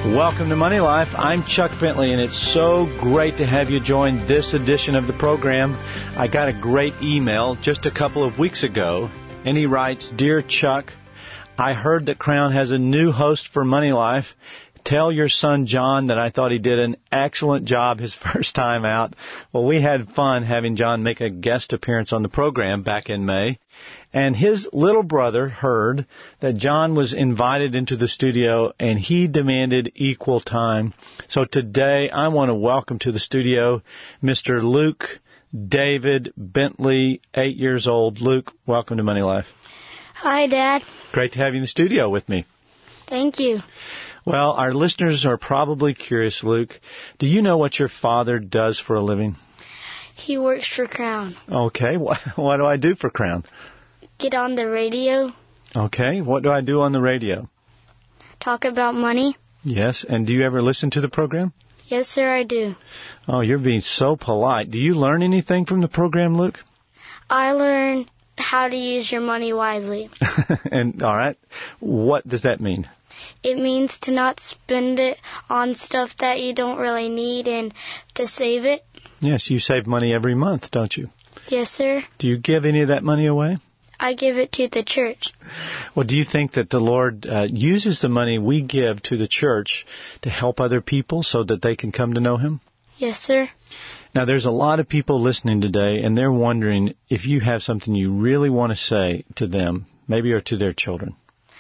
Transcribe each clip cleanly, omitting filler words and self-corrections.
Welcome to Money Life. I'm Chuck Bentley, and it's so great to have you join this edition of the program. I got a great email just a couple of weeks ago, and he writes, "Dear Chuck, I heard that Crown has a new host for Money Life. Tell your son John that I thought he did an excellent job his first time out." Well, we had fun having John make a guest appearance on the program back in May. And his little brother heard that John was invited into the studio, and he demanded equal time. So today I want to welcome to the studio Mr. Luke David Bentley, 8 years old. Luke, welcome to Money Life. Hi, Dad. Great to have you in the studio with me. Thank you. Well, our listeners are probably curious, Luke. Do you know what your father does for a living? He works for Crown. Okay. What do I do for Crown? Get on the radio. Okay. What do I do on the radio? Talk about money. Yes. And do you ever listen to the program? Yes, sir, I do. Oh, you're being so polite. Do you learn anything from the program, Luke? I learn how to use your money wisely. And, all right. What does that mean? It means to not spend it on stuff that you don't really need and to save it. Yes, you save money every month, don't you? Yes, sir. Do you give any of that money away? I give it to the church. Well, do you think that the Lord uses the money we give to the church to help other people so that they can come to know Him? Yes, sir. Now, there's a lot of people listening today, and they're wondering if you have something you really want to say to them, maybe or to their children.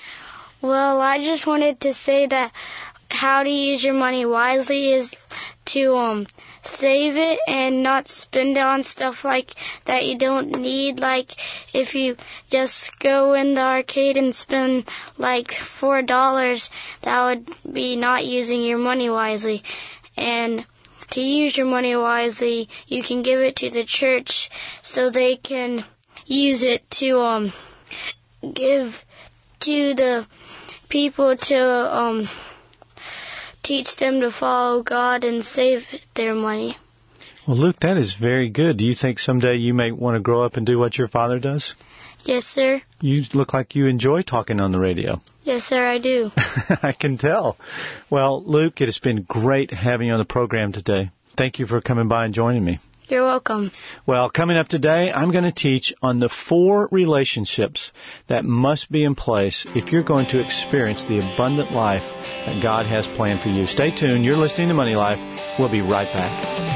Well, I just wanted to say that how to use your money wisely is to save it and not spend it on stuff like that you don't need. Like if you just go in the arcade and spend like $4, that would be not using your money wisely. And to use your money wisely, you can give it to the church so they can use it to give to the people to teach them to follow God and save their money. Well, Luke, that is very good. Do you think someday you may want to grow up and do what your father does? Yes, sir. You look like you enjoy talking on the radio. Yes, sir, I do. I can tell. Well, Luke, it has been great having you on the program today. Thank you for coming by and joining me. You're welcome. Well, coming up today, I'm going to teach on the 4 relationships that must be in place if you're going to experience the abundant life that God has planned for you. Stay tuned. You're listening to Money Life. We'll be right back.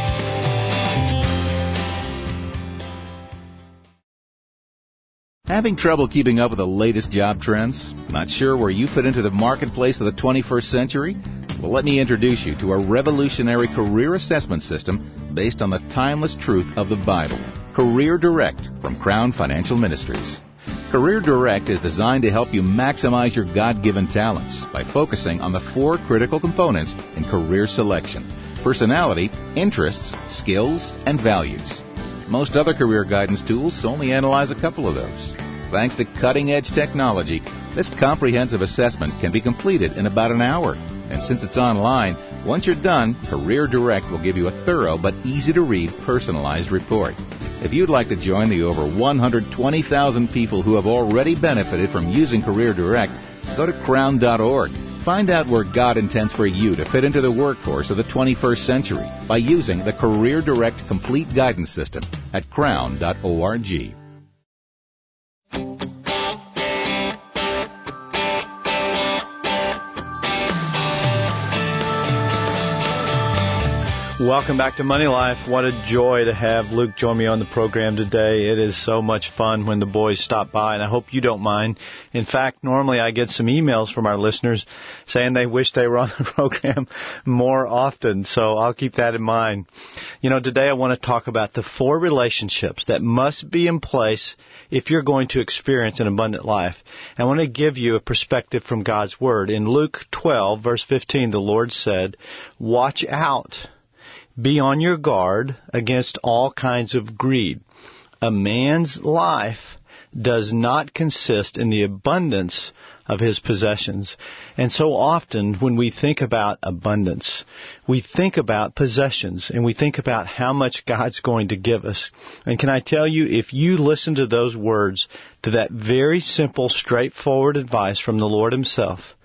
Having trouble keeping up with the latest job trends? Not sure where you fit into the marketplace of the 21st century? Well, let me introduce you to a revolutionary career assessment system based on the timeless truth of the Bible. Career Direct from Crown Financial Ministries. Career Direct is designed to help you maximize your God-given talents by focusing on the 4 critical components in career selection: personality, interests, skills, and values. Most other career guidance tools only analyze a couple of those. Thanks to cutting-edge technology, this comprehensive assessment can be completed in about an hour. And since it's online, once you're done, Career Direct will give you a thorough but easy-to-read personalized report. If you'd like to join the over 120,000 people who have already benefited from using Career Direct, go to crown.org. Find out where God intends for you to fit into the workforce of the 21st century by using the Career Direct Complete Guidance System at crown.org. Welcome back to Money Life. What a joy to have Luke join me on the program today. It is so much fun when the boys stop by, and I hope you don't mind. In fact, normally I get some emails from our listeners saying they wish they were on the program more often, so I'll keep that in mind. You know, today I want to talk about the 4 relationships that must be in place if you're going to experience an abundant life. I want to give you a perspective from God's Word. In Luke 12, verse 15, the Lord said, "Watch out. Be on your guard against all kinds of greed. A man's life does not consist in the abundance of his possessions." And so often when we think about abundance, we think about possessions and we think about how much God's going to give us. And can I tell you, if you listen to those words, to that very simple, straightforward advice from the Lord Himself,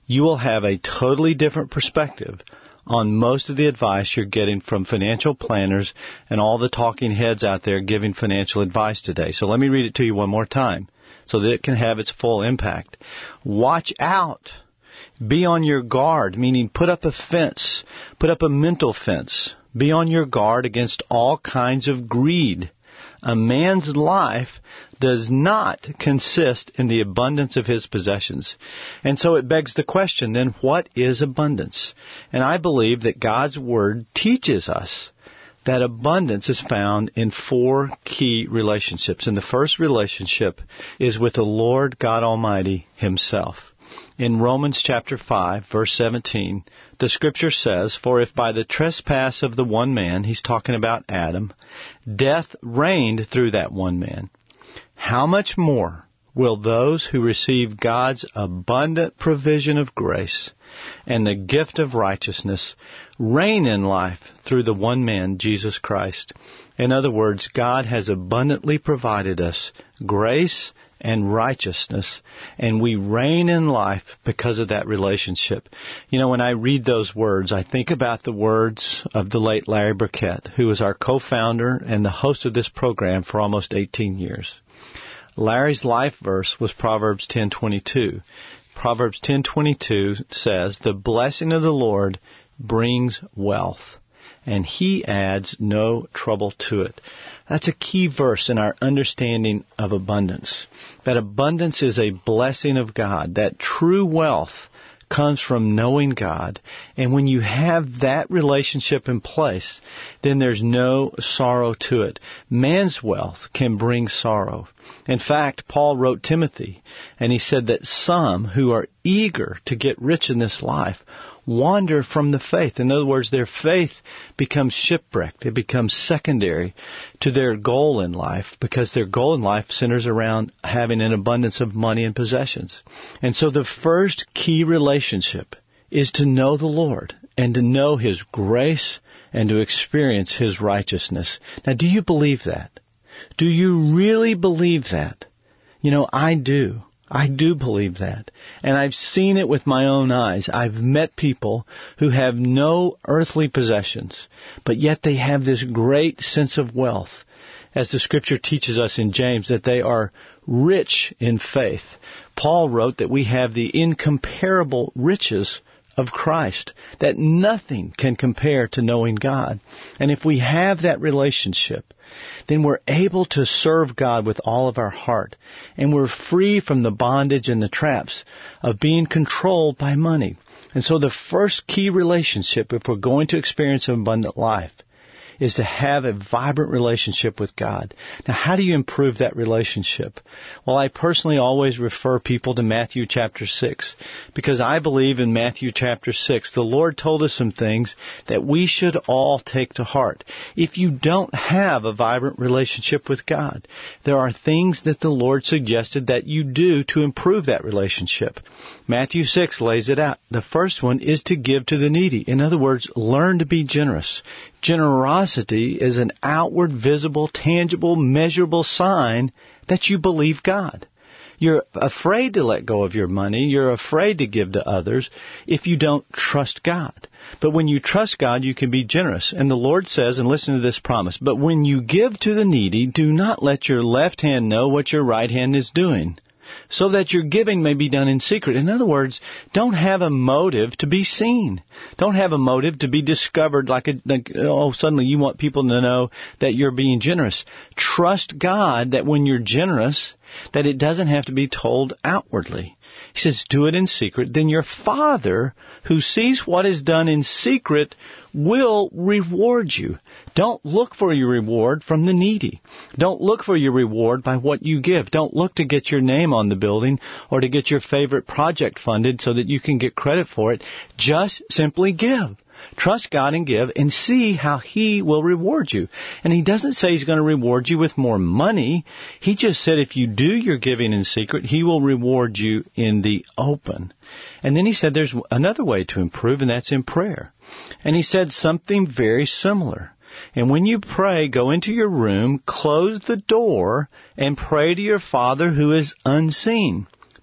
you will have a totally different perspective on most of the advice you're getting from financial planners and all the talking heads out there giving financial advice today. So let me read it to you one more time so that it can have its full impact. Watch out. Be on your guard, meaning put up a fence, put up a mental fence. Be on your guard against all kinds of greed. A man's life does not consist in the abundance of his possessions. And so it begs the question, then, what is abundance? And I believe that God's Word teaches us that abundance is found in 4 key relationships. And the first relationship is with the Lord God Almighty Himself. In Romans chapter 5, verse 17, the Scripture says, "For if by the trespass of the one man," he's talking about Adam, "death reigned through that one man, how much more will those who receive God's abundant provision of grace and the gift of righteousness reign in life through the one man, Jesus Christ?" In other words, God has abundantly provided us grace and righteousness, and we reign in life because of that relationship. You know, when I read those words, I think about the words of the late Larry Burkett, who was our co-founder and the host of this program for almost 18 years. Larry's life verse was Proverbs 10:22. Proverbs 10:22 says, "The blessing of the Lord brings wealth, and He adds no trouble to it." That's a key verse in our understanding of abundance. That abundance is a blessing of God. That true wealth comes from knowing God. And when you have that relationship in place, then there's no sorrow to it. Man's wealth can bring sorrow. In fact, Paul wrote Timothy, and he said that some who are eager to get rich in this life wander from the faith. In other words, their faith becomes shipwrecked. It becomes secondary to their goal in life, because their goal in life centers around having an abundance of money and possessions. And so the first key relationship is to know the Lord and to know His grace and to experience His righteousness. Now, do you believe that? Do you really believe that? You know, I do. I do believe that. And I've seen it with my own eyes. I've met people who have no earthly possessions, but yet they have this great sense of wealth. As the Scripture teaches us in James, that they are rich in faith. Paul wrote that we have the incomparable riches of Christ, that nothing can compare to knowing God. And if we have that relationship, then we're able to serve God with all of our heart. And we're free from the bondage and the traps of being controlled by money. And so the first key relationship, if we're going to experience an abundant life, is to have a vibrant relationship with God. Now, how do you improve that relationship? Well, I personally always refer people to Matthew chapter 6, because I believe in Matthew chapter 6, the Lord told us some things that we should all take to heart. If you don't have a vibrant relationship with God, there are things that the Lord suggested that you do to improve that relationship. Matthew 6 lays it out. The first one is to give to the needy. In other words, learn to be generous. Generosity is an outward, visible, tangible, measurable sign that you believe God. You're afraid to let go of your money. You're afraid to give to others if you don't trust God. But when you trust God, you can be generous. And the Lord says, and listen to this promise, "But when you give to the needy, do not let your left hand know what your right hand is doing, so that your giving may be done in secret." In other words, don't have a motive to be seen. Don't have a motive to be discovered suddenly you want people to know that you're being generous. Trust God that when you're generous, that it doesn't have to be told outwardly. He says, do it in secret. Then your Father, who sees what is done in secret, will reward you. Don't look for your reward from the needy. Don't look for your reward by what you give. Don't look to get your name on the building or to get your favorite project funded so that you can get credit for it. Just simply give. Trust God and give and see how He will reward you. And He doesn't say He's going to reward you with more money. He just said if you do your giving in secret, He will reward you in the open. And then He said there's another way to improve, and that's in prayer. And He said something very similar. And when you pray, go into your room, close the door, and pray to your Father who is unseen.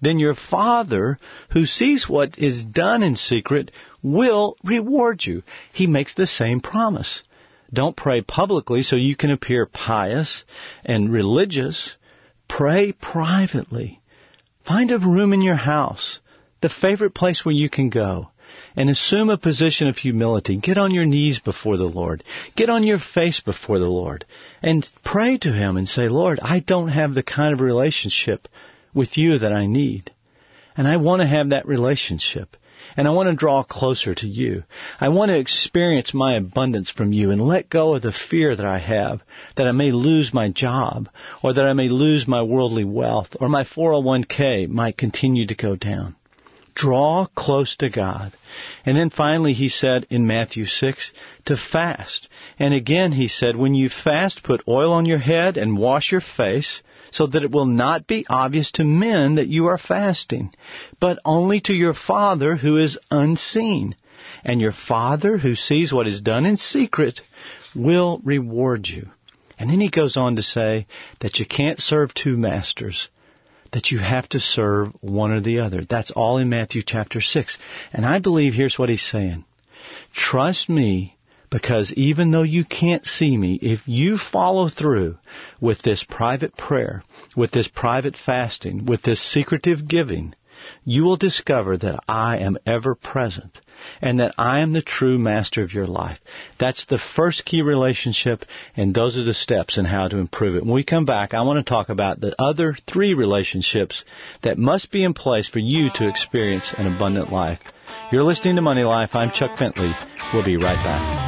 then your Father, who sees what is done in secret, will reward you. He makes the same promise. Don't pray publicly so you can appear pious and religious. Pray privately. Find a room in your house, the favorite place where you can go, and assume a position of humility. Get on your knees before the Lord. Get on your face before the Lord. And pray to Him and say, Lord, I don't have the kind of relationship with you that I need. And I want to have that relationship. And I want to draw closer to you. I want to experience my abundance from you and let go of the fear that I have that I may lose my job or that I may lose my worldly wealth or my 401k might continue to go down. Draw close to God. And then finally he said in Matthew 6 to fast. And again he said, when you fast, put oil on your head and wash your face, so that it will not be obvious to men that you are fasting, but only to your Father who is unseen. And your Father who sees what is done in secret will reward you. And then he goes on to say that you can't serve two masters, that you have to serve one or the other. That's all in Matthew chapter 6. And I believe here's what he's saying. Trust me, because even though you can't see me, if you follow through with this private prayer, with this private fasting, with this secretive giving, you will discover that I am ever present and that I am the true master of your life. That's the first key relationship, and those are the steps in how to improve it. When we come back, I want to talk about the other three relationships that must be in place for you to experience an abundant life. You're listening to Money Life. I'm Chuck Bentley. We'll be right back.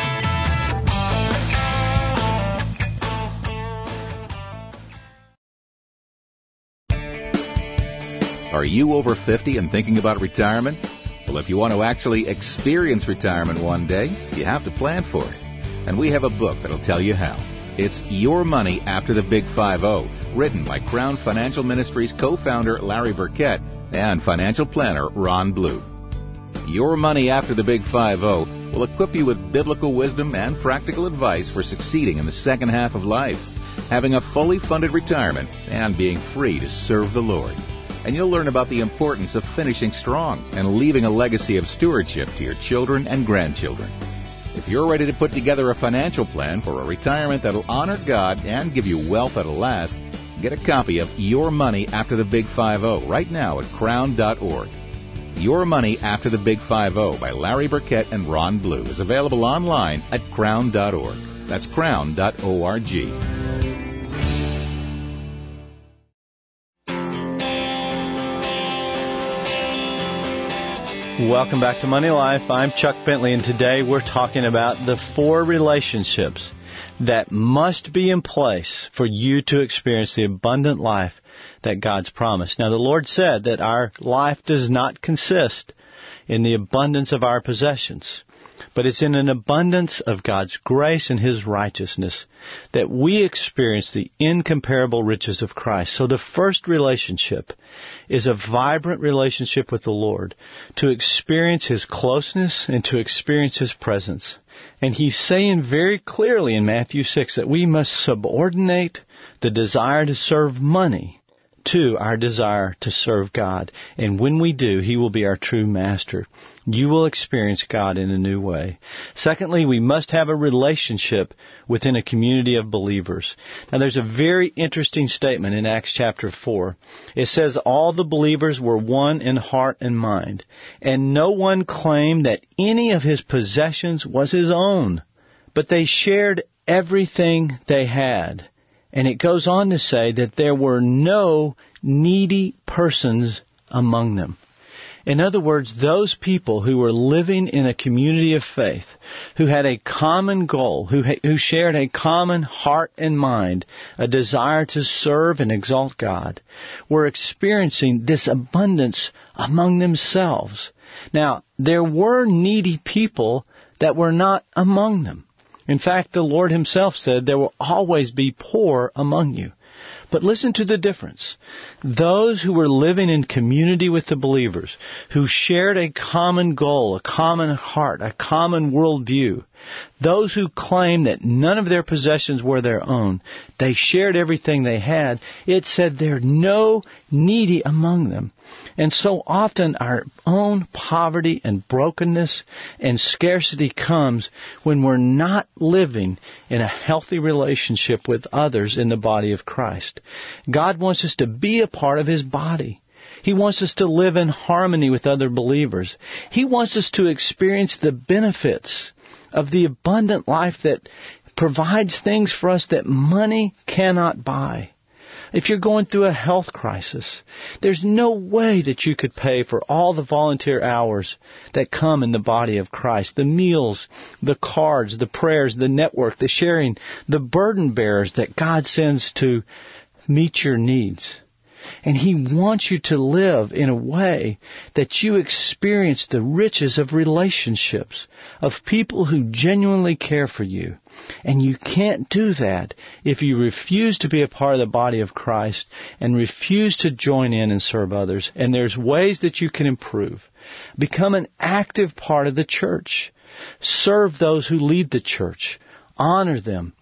Are you over 50 and thinking about retirement? Well, if you want to actually experience retirement one day, you have to plan for it. And we have a book that'll tell you how. It's Your Money After the Big 5-0, written by Crown Financial Ministries co-founder Larry Burkett and financial planner Ron Blue. Your Money After the Big 5-0 will equip you with biblical wisdom and practical advice for succeeding in the second half of life, having a fully funded retirement, and being free to serve the Lord. And you'll learn about the importance of finishing strong and leaving a legacy of stewardship to your children and grandchildren. If you're ready to put together a financial plan for a retirement that'll honor God and give you wealth that'll last, get a copy of Your Money After the Big 5-0 right now at crown.org. Your Money After the Big 5-0 by Larry Burkett and Ron Blue is available online at crown.org. That's crown.org. Welcome back to Money Life. I'm Chuck Bentley, and today we're talking about the 4 relationships that must be in place for you to experience the abundant life that God's promised. Now, the Lord said that our life does not consist in the abundance of our possessions, but it's in an abundance of God's grace and His righteousness that we experience the incomparable riches of Christ. So the first relationship is a vibrant relationship with the Lord, to experience His closeness and to experience His presence. And He's saying very clearly in Matthew 6 that we must subordinate the desire to serve money to our desire to serve God. And when we do, He will be our true master. You will experience God in a new way. Secondly, we must have a relationship within a community of believers. Now, there's a very interesting statement in Acts chapter 4. It says, all the believers were one in heart and mind, and no one claimed that any of his possessions was his own, but they shared everything they had. And it goes on to say that there were no needy persons among them. In other words, those people who were living in a community of faith, who had a common goal, who shared a common heart and mind, a desire to serve and exalt God, were experiencing this abundance among themselves. Now, there were needy people that were not among them. In fact, the Lord Himself said there will always be poor among you. But listen to the difference. Those who were living in community with the believers, who shared a common goal, a common heart, a common worldview, Those who claimed that none of their possessions were their own, they shared everything they had. It said there are no needy among them. And so often our own poverty and brokenness and scarcity comes when we're not living in a healthy relationship with others in the body of Christ. God wants us to be a part of His body. He wants us to live in harmony with other believers. He wants us to experience the benefits of the abundant life that provides things for us that money cannot buy. If you're going through a health crisis, there's no way that you could pay for all the volunteer hours that come in the body of Christ. The meals, the cards, the prayers, the network, the sharing, the burden bearers that God sends to meet your needs. And He wants you to live in a way that you experience the riches of relationships, of people who genuinely care for you. And you can't do that if you refuse to be a part of the body of Christ and refuse to join in and serve others. And there's ways that you can improve. Become an active part of the church. Serve those who lead the church. Honor them.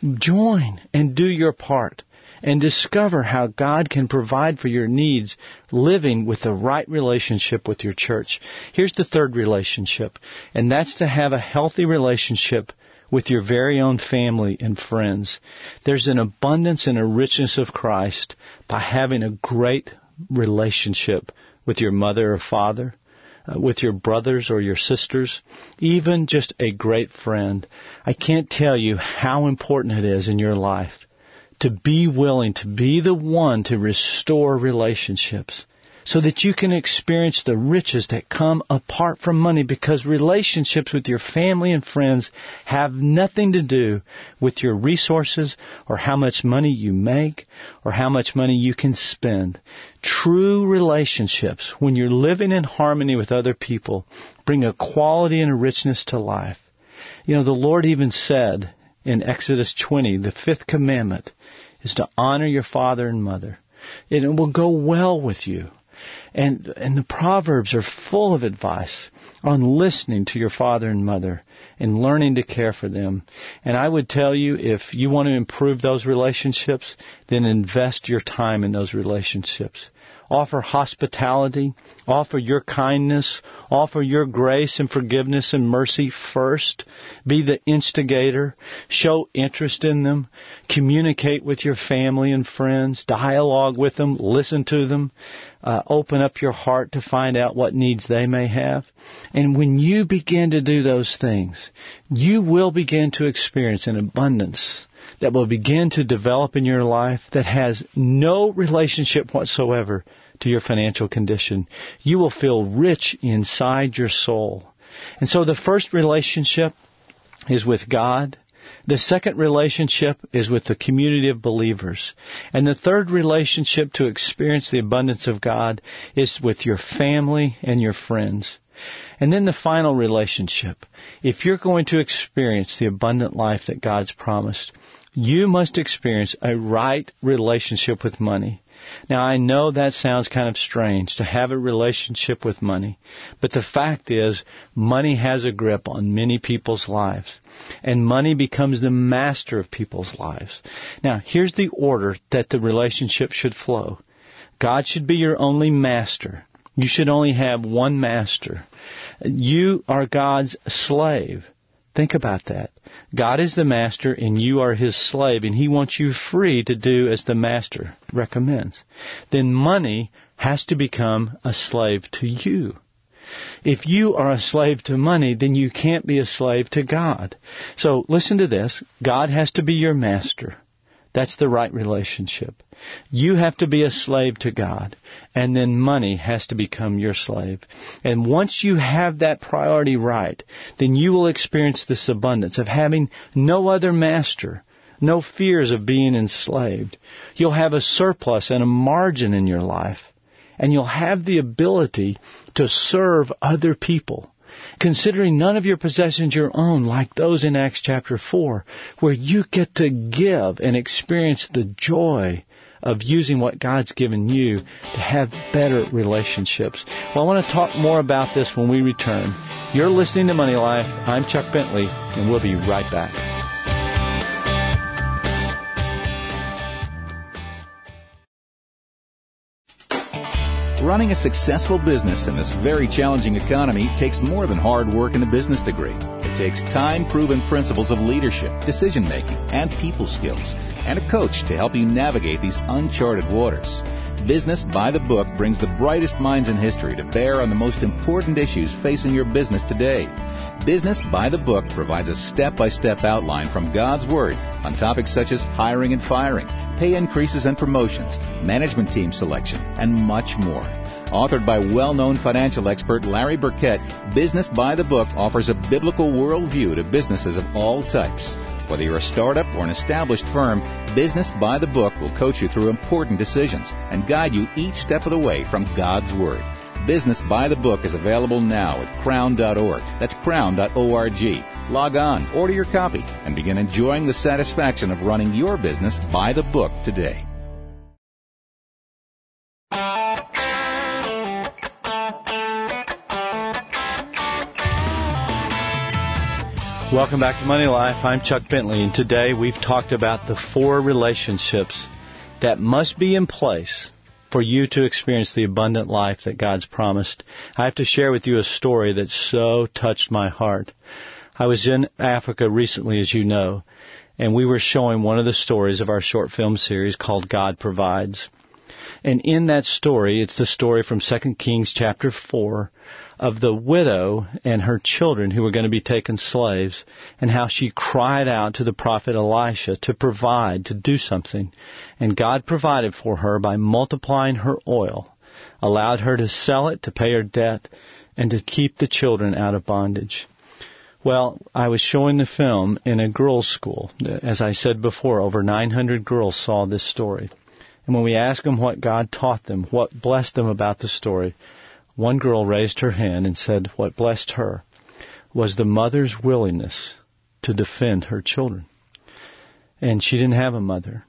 Join and do your part. And discover how God can provide for your needs living with the right relationship with your church. Here's the third relationship, and that's to have a healthy relationship with your very own family and friends. There's an abundance and a richness of Christ by having a great relationship with your mother or father, with your brothers or your sisters, even just a great friend. I can't tell you how important it is in your life to be willing to be the one to restore relationships so that you can experience the riches that come apart from money, because relationships with your family and friends have nothing to do with your resources or how much money you make or how much money you can spend. True relationships, when you're living in harmony with other people, bring a quality and a richness to life. You know, the Lord even said in Exodus 20, the fifth commandment is to honor your father and mother. And it will go well with you. And the Proverbs are full of advice on listening to your father and mother and learning to care for them. And I would tell you, if you want to improve those relationships, then invest your time in those relationships. Offer hospitality, offer your kindness, offer your grace and forgiveness and mercy first. Be the instigator. Show interest in them. Communicate with your family and friends. Dialogue with them. Listen to them. Open up your heart to find out what needs they may have. And when you begin to do those things, you will begin to experience an abundance that will begin to develop in your life that has no relationship whatsoever to your financial condition. You will feel rich inside your soul. And so the first relationship is with God. The second relationship is with the community of believers. And the third relationship to experience the abundance of God is with your family and your friends. And then the final relationship. If you're going to experience the abundant life that God's promised, you must experience a right relationship with money. Now, I know that sounds kind of strange, to have a relationship with money. But the fact is, money has a grip on many people's lives. And money becomes the master of people's lives. Now, here's the order that the relationship should flow. God should be your only master. You should only have one master. You are God's slave. Think about that. God is the master and you are His slave, and He wants you free to do as the master recommends. Then money has to become a slave to you. If you are a slave to money, then you can't be a slave to God. So listen to this. God has to be your master. That's the right relationship. You have to be a slave to God, and then money has to become your slave. And once you have that priority right, then you will experience this abundance of having no other master, no fears of being enslaved. You'll have a surplus and a margin in your life, and you'll have the ability to serve other people, considering none of your possessions your own, like those in Acts chapter 4, where you get to give and experience the joy of using what God's given you to have better relationships. Well, I want to talk more about this when we return. You're listening to Money Life. I'm Chuck Bentley, and we'll be right back. Running a successful business in this very challenging economy takes more than hard work and a business degree. It takes time-proven principles of leadership, decision-making, and people skills, and a coach to help you navigate these uncharted waters. Business by the Book brings the brightest minds in history to bear on the most important issues facing your business today. Business by the Book provides a step-by-step outline from God's Word on topics such as hiring and firing, pay increases and promotions, management team selection, and much more. Authored by well-known financial expert Larry Burkett, Business by the Book offers a biblical worldview to businesses of all types. Whether you're a startup or an established firm, Business by the Book will coach you through important decisions and guide you each step of the way from God's Word. Business by the Book is available now at crown.org. That's crown.org. Log on, order your copy, and begin enjoying the satisfaction of running your business by the book today. Welcome back to Money Life. I'm Chuck Bentley, and today we've talked about the 4 relationships that must be in place for you to experience the abundant life that God's promised. I have to share with you a story that so touched my heart. I was in Africa recently, as you know, and we were showing one of the stories of our short film series called God Provides. And in that story, it's the story from 2 Kings chapter 4 of the widow and her children who were going to be taken slaves, and how she cried out to the prophet Elisha to provide, to do something. And God provided for her by multiplying her oil, allowed her to sell it to pay her debt, and to keep the children out of bondage. Well, I was showing the film in a girls' school. As I said before, over 900 girls saw this story. And when we asked them what God taught them, what blessed them about the story, one girl raised her hand and said what blessed her was the mother's willingness to defend her children. And she didn't have a mother.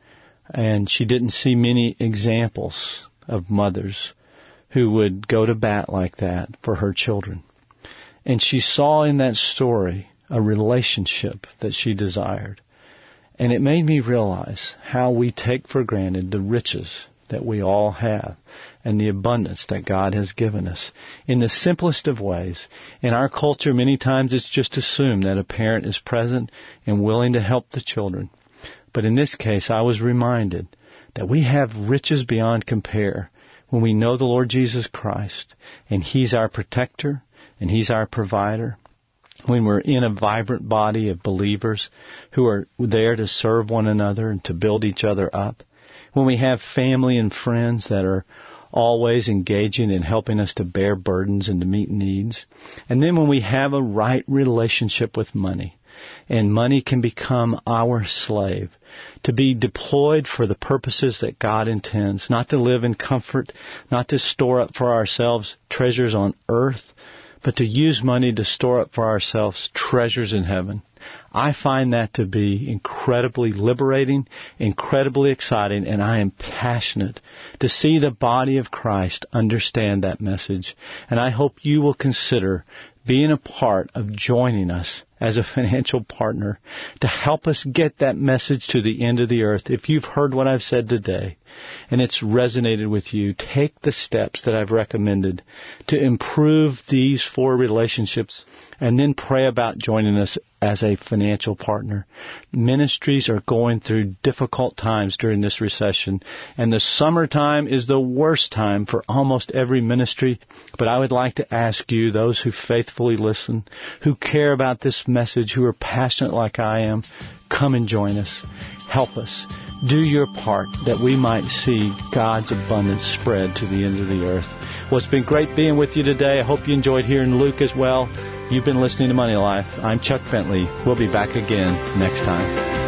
And she didn't see many examples of mothers who would go to bat like that for her children. And she saw in that story a relationship that she desired. And it made me realize how we take for granted the riches that we all have and the abundance that God has given us. In the simplest of ways, in our culture, many times it's just assumed that a parent is present and willing to help the children. But in this case, I was reminded that we have riches beyond compare when we know the Lord Jesus Christ, and He's our protector, and He's our provider. When we're in a vibrant body of believers who are there to serve one another and to build each other up. When we have family and friends that are always engaging in helping us to bear burdens and to meet needs. And then when we have a right relationship with money, and money can become our slave, to be deployed for the purposes that God intends, not to live in comfort, not to store up for ourselves treasures on earth, but to use money to store up for ourselves treasures in heaven. I find that to be incredibly liberating, incredibly exciting, and I am passionate to see the body of Christ understand that message. And I hope you will consider being a part of joining us as a financial partner to help us get that message to the end of the earth. If you've heard what I've said today and it's resonated with you, take the steps that I've recommended to improve these 4 relationships and then pray about joining us as a financial partner. Ministries are going through difficult times during this recession, and the summertime is the worst time for almost every ministry. But I would like to ask you, those who faithfully listen, who care about this message, who are passionate like I am, come and join us. Help us. Do your part that we might see God's abundance spread to the ends of the earth. Well, it's been great being with you today. I hope you enjoyed hearing Luke as well. You've been listening to Money Life. I'm Chuck Bentley. We'll be back again next time.